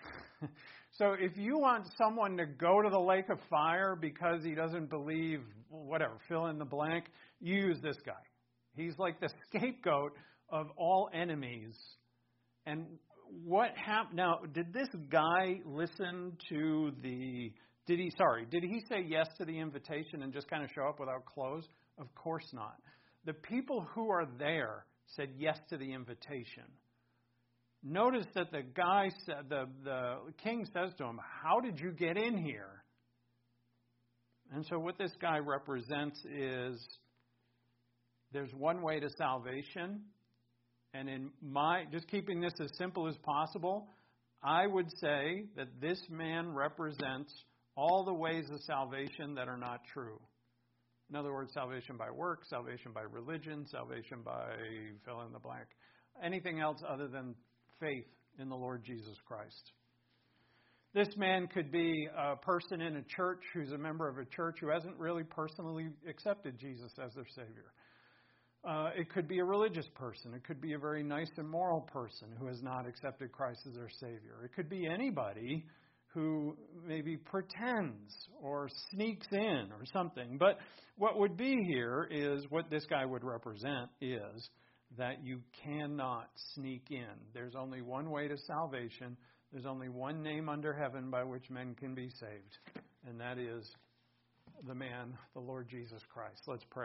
So if you want someone to go to the lake of fire because he doesn't believe, whatever, fill in the blank, you use this guy. He's like the scapegoat of all enemies. And what happened? Now, did this guy listen to did he say yes to the invitation and just kind of show up without clothes? Of course not. The people who are there said yes to the invitation. Notice that the guy said, the king says to him, "How did you get in here?" And so what this guy represents is there's one way to salvation. And just keeping this as simple as possible, I would say that this man represents all the ways of salvation that are not true. In other words, salvation by work, salvation by religion, salvation by fill in the blank. Anything else other than faith in the Lord Jesus Christ. This man could be a person in a church who's a member of a church who hasn't really personally accepted Jesus as their Savior. It could be a religious person. It could be a very nice and moral person who has not accepted Christ as their Savior. It could be anybody who maybe pretends or sneaks in or something. But what would be here is what this guy would represent is that you cannot sneak in. There's only one way to salvation. There's only one name under heaven by which men can be saved, and that is the man, the Lord Jesus Christ. Let's pray.